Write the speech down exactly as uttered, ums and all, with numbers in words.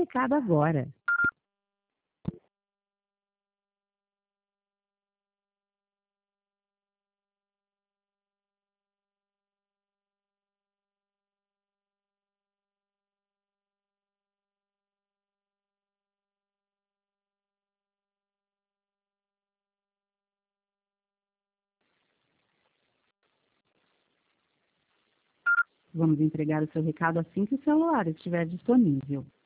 recado agora. Vamos entregar o seu recado assim que o celular estiver disponível.